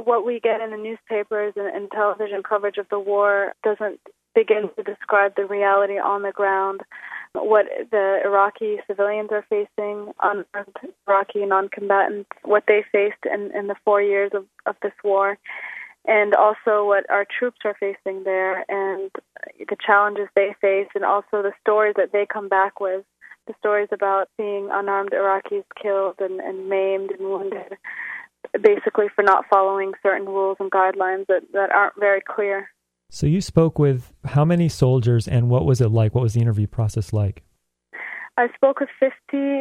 what we get in the newspapers and television coverage of the war doesn't begin to describe the reality on the ground, what the Iraqi civilians are facing, unarmed Iraqi non-combatants, what they faced in the 4 years of this war, and also what our troops are facing there and the challenges they face, and also the stories that they come back with, the stories about seeing unarmed Iraqis killed and maimed and wounded, basically for not following certain rules and guidelines that aren't very clear. So you spoke with how many soldiers, and what was it like? What was the interview process like? I spoke with 50.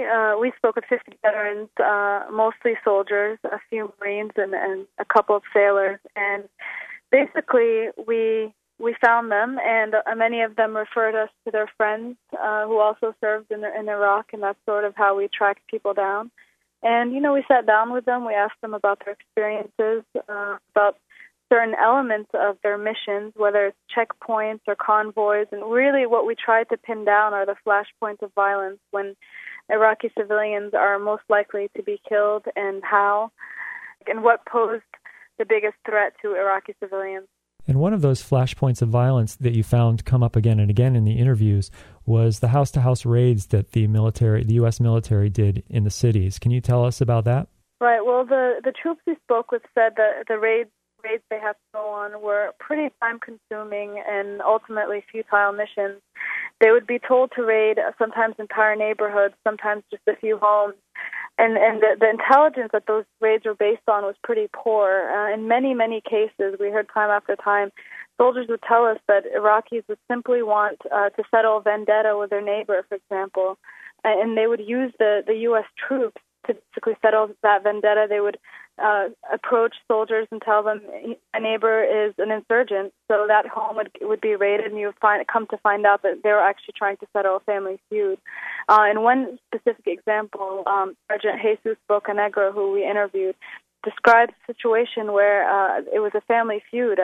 We spoke with 50 veterans, mostly soldiers, a few Marines, and a couple of sailors. And basically, we found them, and many of them referred us to their friends who also served in Iraq, and that's sort of how we tracked people down. And, we sat down with them. We asked them about their experiences, about certain elements of their missions, whether it's checkpoints or convoys. And really what we tried to pin down are the flashpoints of violence when Iraqi civilians are most likely to be killed, and how, and what posed the biggest threat to Iraqi civilians. And one of those flashpoints of violence that you found come up again and again in the interviews was the house-to-house raids that the U.S. military did in the cities. Can you tell us about that? Right. Well, the troops we spoke with said that the raids they had to go on were pretty time-consuming and ultimately futile missions. They would be told to raid sometimes entire neighborhoods, sometimes just a few homes. And the intelligence that those raids were based on was pretty poor. In many, many cases, we heard time after time, soldiers would tell us that Iraqis would simply want to settle vendetta with their neighbor, for example, and they would use the U.S. troops to basically settle that vendetta. They would approach soldiers and tell them a neighbor is an insurgent, so that home would be raided, and you would come to find out that they were actually trying to settle a family feud. In one specific example, Sergeant Jesus Bocanegra, who we interviewed, described a situation where it was a family feud.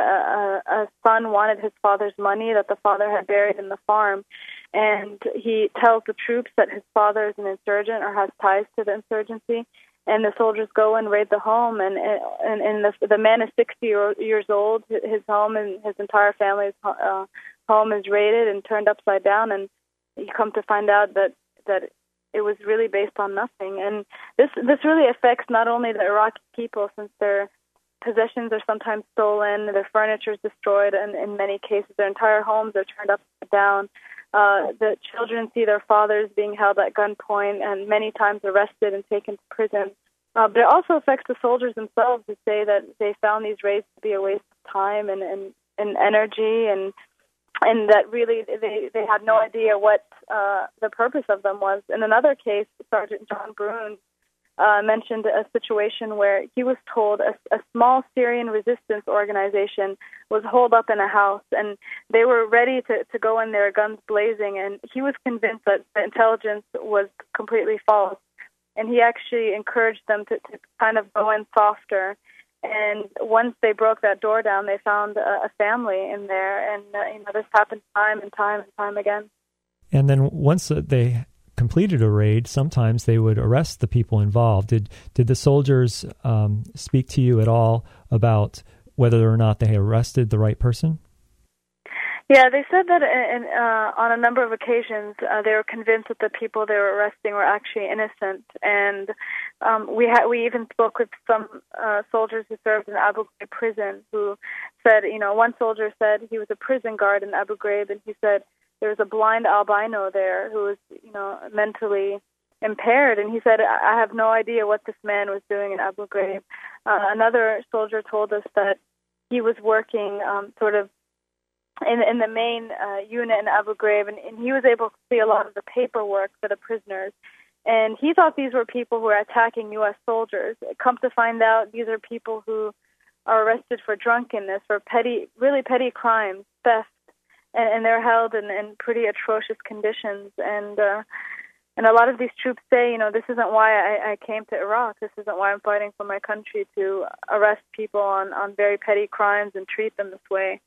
A son wanted his father's money that the father had buried in the farm, and he tells the troops that his father is an insurgent or has ties to the insurgency, and the soldiers go and raid the home, and the man is 60 years old. His home and his entire family's home is raided and turned upside down, and you come to find out that it was really based on nothing. And this really affects not only the Iraqi people, since their possessions are sometimes stolen, their furniture is destroyed, and in many cases their entire homes are turned upside down. The children see their fathers being held at gunpoint and many times arrested and taken to prison. But it also affects the soldiers themselves, who say that they found these raids to be a waste of time and energy, and that really they had no idea what the purpose of them was. In another case, Sergeant John Brune mentioned a situation where he was told a small Syrian resistance organization was holed up in a house, and they were ready to go in there, guns blazing, and he was convinced that the intelligence was completely false, and he actually encouraged them to kind of go in softer. And once they broke that door down, they found a family in there, and this happened time and time again. And then once they completed a raid, sometimes they would arrest the people involved. Did the soldiers speak to you at all about whether or not they had arrested the right person? Yeah, they said that on a number of occasions they were convinced that the people they were arresting were actually innocent. And we even spoke with some soldiers who served in Abu Ghraib prison, who said, one soldier said he was a prison guard in Abu Ghraib, and he said there was a blind albino there who was, mentally impaired, and he said, I have no idea what this man was doing in Abu Ghraib. Another soldier told us that he was working sort of in the main unit in Abu Ghraib, and he was able to see a lot of the paperwork for the prisoners. And he thought these were people who were attacking U.S. soldiers. Come to find out, these are people who are arrested for drunkenness, for really petty crimes, theft, and they're held in pretty atrocious conditions. And a lot of these troops say, this isn't why I came to Iraq. This isn't why I'm fighting for my country, to arrest people on very petty crimes and treat them this way.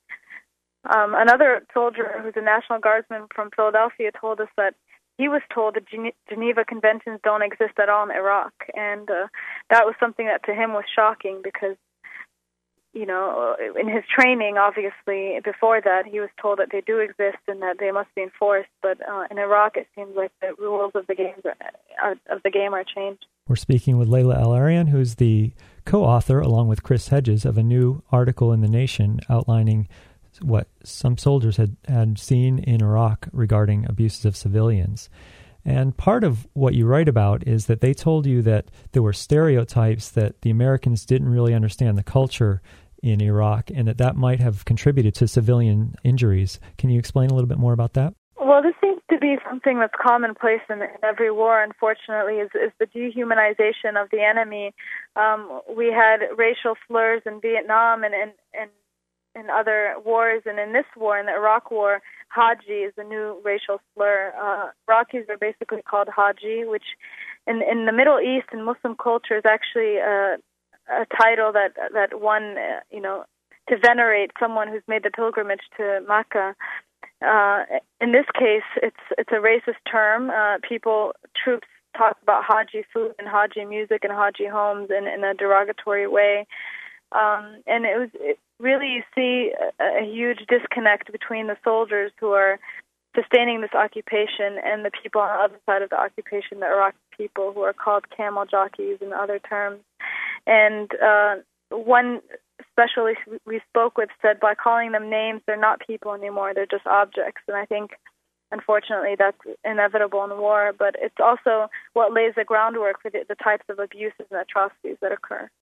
Another soldier who's a National Guardsman from Philadelphia told us that he was told the Geneva Conventions don't exist at all in Iraq, and that was something that to him was shocking, because in his training, obviously, before that, he was told that they do exist and that they must be enforced. But in Iraq, it seems like the rules of the game are changed. We're speaking with Layla El-Arian, who's the co-author, along with Chris Hedges, of a new article in The Nation outlining what some soldiers had seen in Iraq regarding abuses of civilians. And part of what you write about is that they told you that there were stereotypes that the Americans didn't really understand the culture in Iraq, and that might have contributed to civilian injuries. Can you explain a little bit more about that? Well, this seems to be something that's commonplace in every war, unfortunately, is the dehumanization of the enemy. We had racial slurs in Vietnam and in other wars, and in this war, in the Iraq War, Haji is a new racial slur. Iraqis are basically called Haji, which in the Middle East and Muslim culture is actually a title that one, to venerate someone who's made the pilgrimage to Mecca. In this case, it's a racist term. Troops talk about Haji food and Haji music and Haji homes in a derogatory way. And it really, you see a huge disconnect between the soldiers who are sustaining this occupation and the people on the other side of the occupation, the Iraqi people, who are called camel jockeys and other terms. And one specialist we spoke with said by calling them names, they're not people anymore, they're just objects. And I think, unfortunately, that's inevitable in war, but it's also what lays the groundwork for the types of abuses and atrocities that occur.